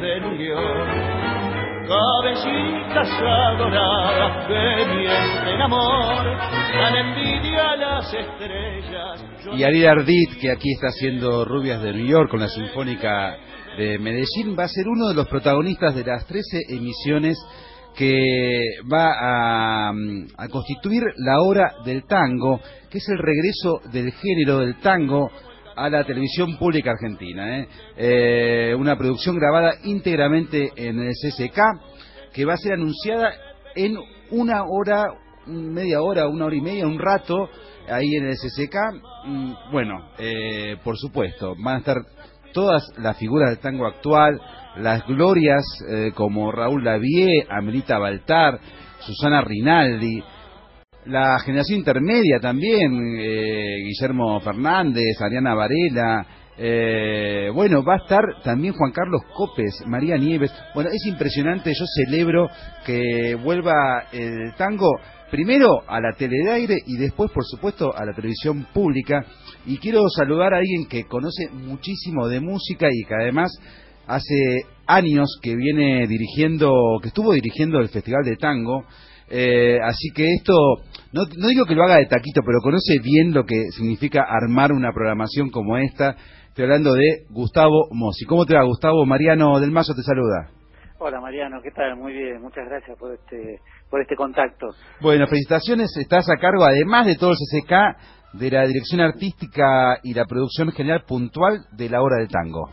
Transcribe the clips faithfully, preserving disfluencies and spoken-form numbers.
de New York. Cabecitas adoradas que mienten amor, dan envidia a las estrellas. Y Ariel Ardit, que aquí está haciendo Rubias de New York con la Sinfónica de Medellín, va a ser uno de los protagonistas de las trece emisiones que va a, a constituir la hora del tango, que es el regreso del género del tango a la televisión pública argentina, ¿eh? Eh, una producción grabada íntegramente en el C C K, que va a ser anunciada en una hora, media hora, una hora y media, un rato, ahí en el C C K. Bueno, eh, por supuesto, van a estar todas las figuras del tango actual, las glorias eh, como Raúl Lavie, Amelita Baltar, Susana Rinaldi, la generación intermedia también, eh, Guillermo Fernández, Ariana Varela, eh, bueno, va a estar también Juan Carlos Copes, María Nieves. Bueno, es impresionante, yo celebro que vuelva el tango primero a la tele de aire y después, por supuesto, a la televisión pública. Y quiero saludar a alguien que conoce muchísimo de música y que además hace años que viene dirigiendo, que estuvo dirigiendo el Festival de Tango. Eh, así que esto, no, no digo que lo haga de taquito, pero conoce bien lo que significa armar una programación como esta. Estoy hablando de Gustavo Mossi. ¿Cómo te va, Gustavo? Mariano del Mazo te saluda. Hola Mariano, ¿qué tal? Muy bien, muchas gracias por este por este contacto. Bueno, felicitaciones, estás a cargo, además de todo el C C K, de la dirección artística y la producción general puntual de la Hora del Tango.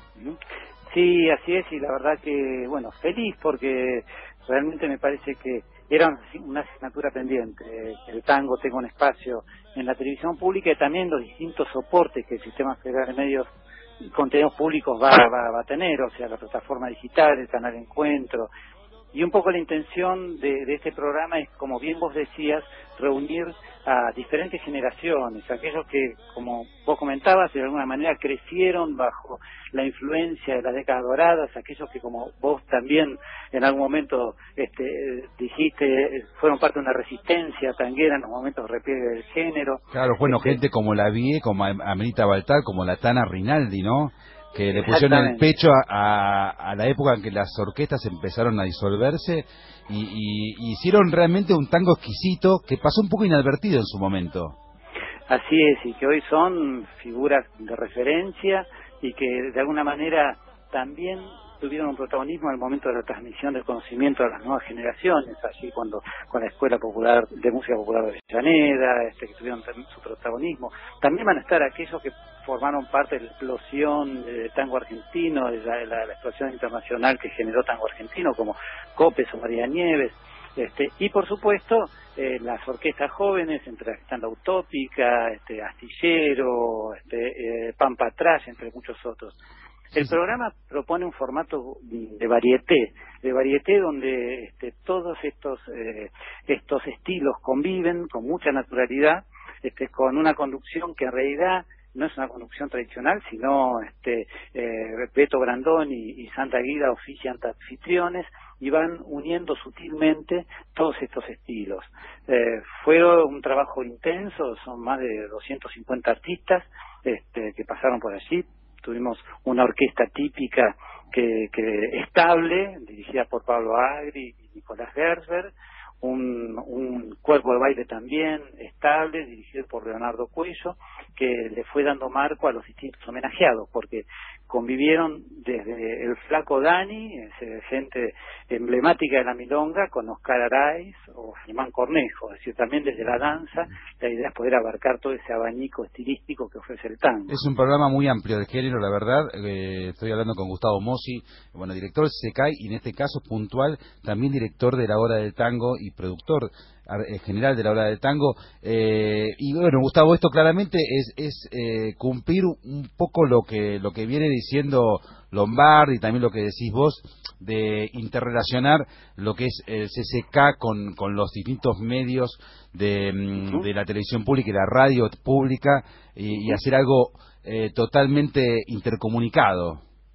Sí, así es, y la verdad que, bueno, feliz porque realmente me parece que era una asignatura pendiente. El tango tenga un espacio en la televisión pública y también los distintos soportes que el Sistema Federal de Medios y Contenidos Públicos va, va, va a tener, o sea, la plataforma digital, el canal Encuentro. Y un poco la intención de, de este programa es, como bien vos decías, reunir a diferentes generaciones, aquellos que, como vos comentabas, de alguna manera crecieron bajo la influencia de las décadas doradas, aquellos que, como vos también en algún momento este, dijiste, fueron parte de una resistencia tanguera en los momentos de repliegue del género. Claro, bueno, este, gente como la Vie, como Amelita Baltar, como la Tana Rinaldi, ¿no?, que le pusieron el pecho a, a, a la época en que las orquestas empezaron a disolverse y, y, y hicieron realmente un tango exquisito que pasó un poco inadvertido en su momento. Así es, y que hoy son figuras de referencia y que de alguna manera también tuvieron un protagonismo en el momento de la transmisión del conocimiento a las nuevas generaciones, allí cuando con la Escuela Popular de Música Popular de Avellaneda, este, que tuvieron su protagonismo. También van a estar aquellos que formaron parte de la explosión de tango argentino, de la, la, la explosión internacional que generó tango argentino, como Copes o María Nieves. Este, y por supuesto eh, las orquestas jóvenes, entre las que están la Utópica, este, Astillero, este, eh, Pampa Trash, entre muchos otros. El programa propone un formato de varieté, de varieté donde este, todos estos eh, estos estilos conviven con mucha naturalidad, este, con una conducción que en realidad no es una conducción tradicional, sino este eh, Beto Brandón y, y Santa Guida ofician anfitriones y van uniendo sutilmente todos estos estilos. Eh, fue un trabajo intenso, son más de doscientos cincuenta artistas este, que pasaron por allí. Tuvimos una orquesta típica que, que estable, dirigida por Pablo Agri y Nicolás Gersberg, un, un cuerpo de baile también estable, dirigido por Leonardo Cuello, que le fue dando marco a los distintos homenajeados, porque convivieron desde el Flaco Dani, gente emblemática de la milonga, con Oscar Araiz o Germán Cornejo, es decir, también desde la danza, la idea es poder abarcar todo ese abanico estilístico que ofrece el tango. Es un programa muy amplio de género, la verdad. Eh, estoy hablando con Gustavo Mossi, bueno, director del C C K y en este caso puntual, también director de la Hora del Tango y productor general de la Hora del Tango. Eh, y bueno, Gustavo, esto claramente es, es eh, cumplir un poco lo que lo que viene diciendo Lombardi y también lo que decís vos, de interrelacionar lo que es el C C K con, con los distintos medios de, uh-huh. de la televisión pública y la radio pública y, y hacer algo eh, totalmente intercomunicado.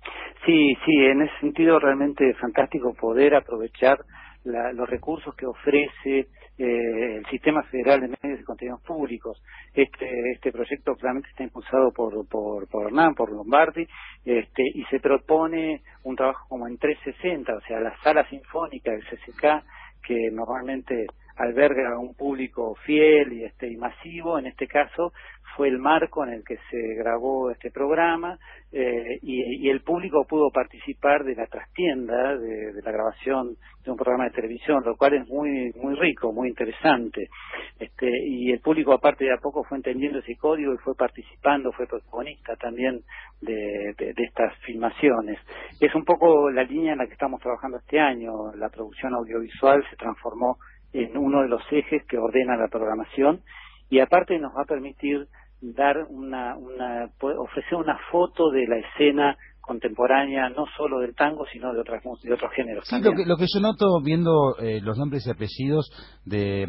Sí, sí, en ese sentido realmente es fantástico poder aprovechar la, los recursos que ofrece eh, el Sistema Federal de Medios y Contenidos Públicos. Este este proyecto claramente está impulsado por por, por Hernán, por Lombardi, este, y se propone un trabajo como en trescientos sesenta, o sea, la sala sinfónica del C C K, que normalmente alberga a un público fiel y este y masivo, en este caso fue el marco en el que se grabó este programa, eh, y, y el público pudo participar de la trastienda de, de la grabación de un programa de televisión, lo cual es muy muy rico, muy interesante. Este, y el público, aparte, de a poco fue entendiendo ese código y fue participando, fue protagonista también de, de, de estas filmaciones. Es un poco la línea en la que estamos trabajando este año. La producción audiovisual se transformó en uno de los ejes que ordena la programación, y aparte nos va a permitir dar una, una ofrecer una foto de la escena contemporánea, no solo del tango, sino de otras de otros géneros. Sí, lo que, lo que yo noto viendo eh, los nombres y apellidos de,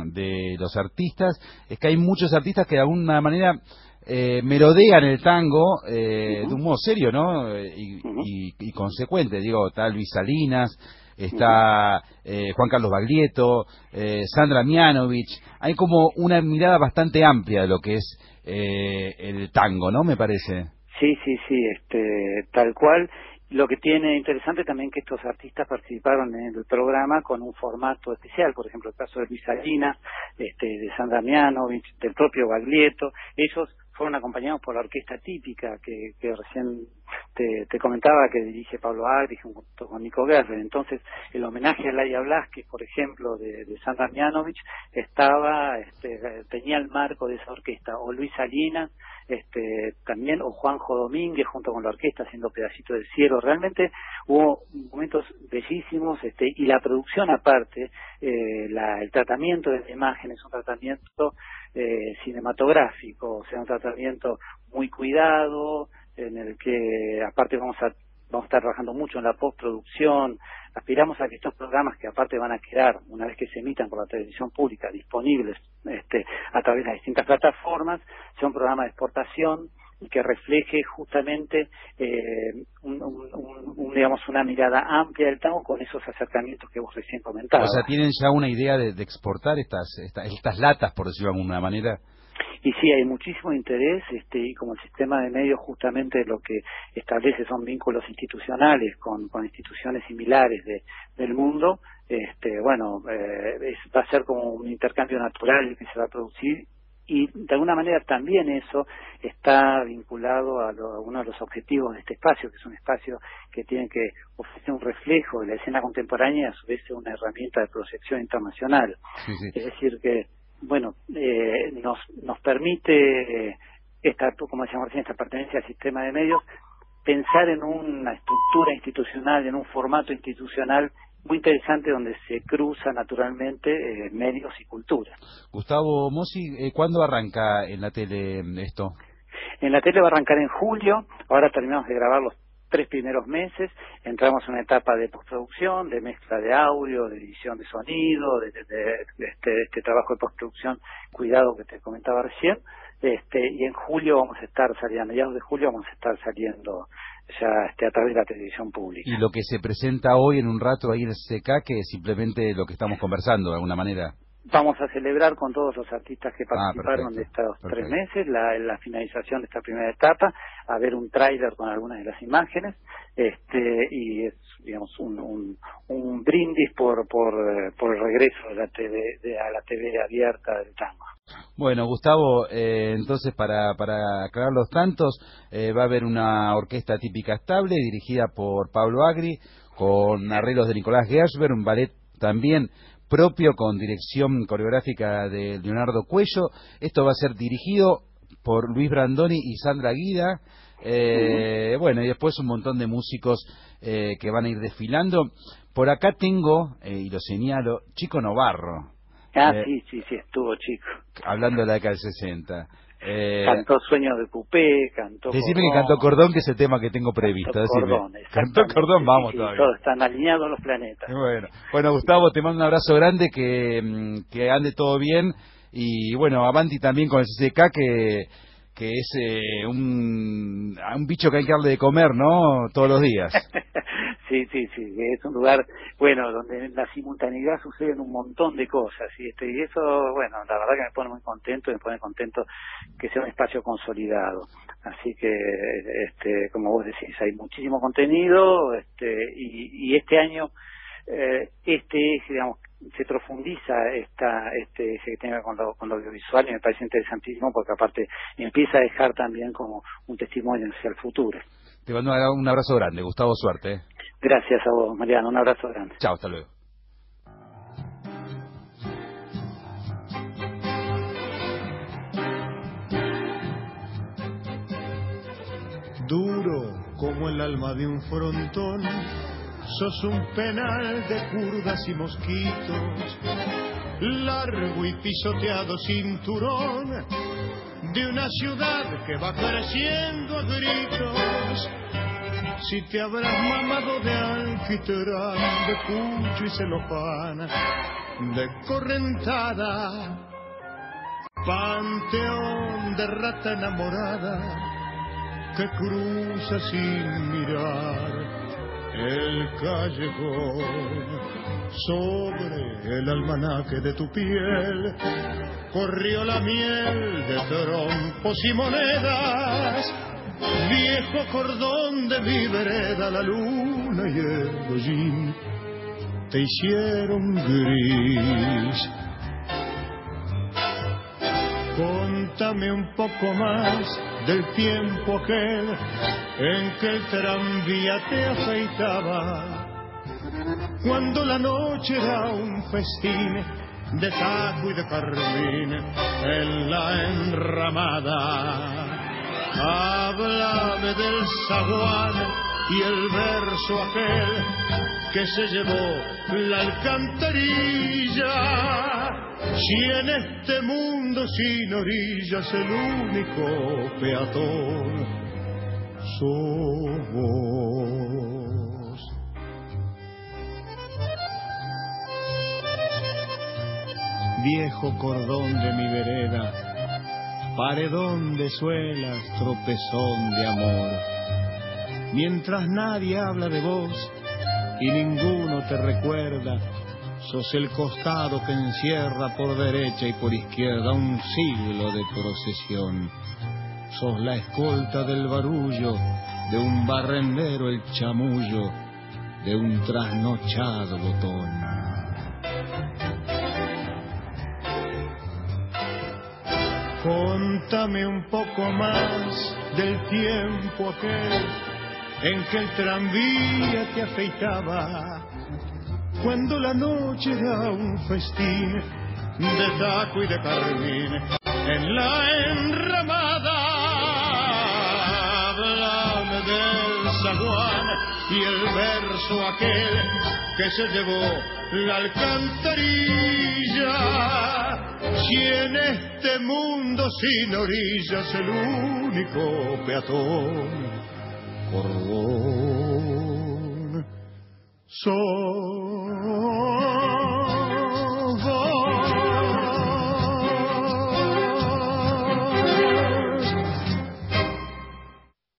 de los artistas es que hay muchos artistas que de alguna manera eh, merodean el tango eh, uh-huh. de un modo serio, ¿no? Y, uh-huh. y, y consecuente. Digo, está Luis Salinas, está eh, Juan Carlos Baglietto, eh, Sandra Mianovich. Hay como una mirada bastante amplia de lo que es eh, el tango, ¿no? Me parece. Sí, sí, sí, este, tal cual. Lo que tiene interesante también que estos artistas participaron en el programa con un formato especial, por ejemplo el caso de Luis Salinas, este, de Sandra Mianovich, del propio Baglietto. Ellos fueron acompañados por la orquesta típica que, que recién te, te comentaba, que dirige Pablo Agri junto con Nico Guerre. Entonces el homenaje a Laia Blasquez, por ejemplo, de, de Sandra Mianovich, estaba, este, tenía el marco de esa orquesta, o Luis Salinas, este, también, o Juanjo Domínguez junto con la orquesta haciendo Pedacito del Cielo. Realmente hubo momentos bellísimos, este, y la producción aparte, eh, la, el tratamiento de la imagen es un tratamiento eh, cinematográfico, o sea, un tratamiento muy cuidado, en el que aparte vamos a vamos a estar trabajando mucho en la postproducción. Aspiramos a que estos programas, que aparte van a quedar, una vez que se emitan por la televisión pública, disponibles este, a través de las distintas plataformas, sea un programa de exportación y que refleje justamente eh, un, un, un, un, digamos, una mirada amplia del tango con esos acercamientos que vos recién comentabas. O sea, ¿tienen ya una idea de, de exportar estas, estas estas latas, por decirlo de alguna manera? Y sí, hay muchísimo interés, este, y como el sistema de medios justamente lo que establece son vínculos institucionales con, con instituciones similares de, del mundo, este, bueno, eh, es, va a ser como un intercambio natural que se va a producir, y de alguna manera también eso está vinculado a, lo, a uno de los objetivos de este espacio, que es un espacio que tiene que ofrecer un reflejo de la escena contemporánea y a su vez una herramienta de proyección internacional. Sí, sí. Es decir que bueno, eh, nos nos permite esta, como decíamos recién, esta pertenencia al sistema de medios, pensar en una estructura institucional, en un formato institucional muy interesante donde se cruza naturalmente eh, medios y cultura. Gustavo Mossi, eh, ¿cuándo arranca en la tele esto? En la tele va a arrancar en julio. Ahora terminamos de grabar los tres primeros meses, entramos en una etapa de postproducción, de mezcla de audio, de edición de sonido, de, de, de, de este, de este trabajo de postproducción, cuidado que te comentaba recién, este, y en julio vamos a estar saliendo, a mediados de julio vamos a estar saliendo ya este, a través de la televisión pública. Y lo que se presenta hoy en un rato ahí en el C C K, que es simplemente lo que estamos conversando de alguna manera. Vamos a celebrar con todos los artistas que participaron ah, de estos perfecto. tres meses la, la finalización de esta primera etapa, a ver un tráiler con algunas de las imágenes, este y es, digamos, un, un, un brindis por por por el regreso de la T V, de, a la T V abierta del tango. Bueno, Gustavo, eh, entonces para para aclarar los tantos, eh, va a haber una orquesta típica estable dirigida por Pablo Agri, con arreglos de Nicolás Gershberg, un ballet también propio con dirección coreográfica de Leonardo Cuello. Esto va a ser dirigido por Luis Brandoni y Sandra Guida. Eh, uh-huh. Bueno, y después un montón de músicos eh, que van a ir desfilando. Por acá tengo, eh, y lo señalo, Chico Novarro. Ah, eh, sí, sí, sí, estuvo Chico. Hablando de la década del sesenta. Eh, cantó Sueños de Coupé, cantó Decime Cordón. que cantó Cordón, que es el tema que tengo previsto. Cantó Cordón, cantó Cordón, vamos sí, todavía. Todos están alineados los planetas. Bueno, bueno, Gustavo, te mando un abrazo grande, que, que ande todo bien. Y bueno, avanti también con el C C K, que, que es eh, un, un bicho que hay que darle de comer, ¿no? Todos los días. Sí, sí, sí, es un lugar, bueno, donde en la simultaneidad suceden un montón de cosas, y este y eso, bueno, la verdad que me pone muy contento, y me pone contento que sea un espacio consolidado. Así que, este, como vos decís, hay muchísimo contenido, este, y, y este año, eh, este eje, digamos, se profundiza esta, este eje que tiene que ver con lo, con lo audiovisual, y me parece interesantísimo, porque aparte empieza a dejar también como un testimonio hacia el futuro. Te mando un abrazo grande, Gustavo, suerte. ¿eh? Gracias a vos, Mariano, un abrazo grande. Chao, hasta luego. Duro como el alma de un frontón, sos un penal de curdas y mosquitos, largo y pisoteado cinturón de una ciudad que va creciendo a gritos. Si te habrás mamado de alquitrán, de pucho y celofán, de correntada, panteón de rata enamorada que cruza sin mirar el callejón. Sobre el almanaque de tu piel corrió la miel de trompos y monedas, viejo cordón de mi vereda, la luna y el hollín te hicieron gris. Contame un poco más del tiempo aquel en que el tranvía te afeitaba, cuando la noche era un festín de taco y de carmín en la enramada. Háblame del zaguán y el verso aquel que se llevó la alcantarilla, si en este mundo sin orillas el único peatón sos vos. Viejo cordón de mi vereda, paredón de suelas, tropezón de amor. Mientras nadie habla de vos y ninguno te recuerda, sos el costado que encierra por derecha y por izquierda un siglo de procesión. Sos la escolta del barullo de un barrendero, el chamullo de un trasnochado botón. Contame un poco más del tiempo aquel en que el tranvía te afeitaba, cuando la noche era un festín de taco y de carmín en la enramada. Háblame del zaguán y el verso aquel que se llevó la alcantarilla, si en este mundo sin orillas el único peatón cordón sos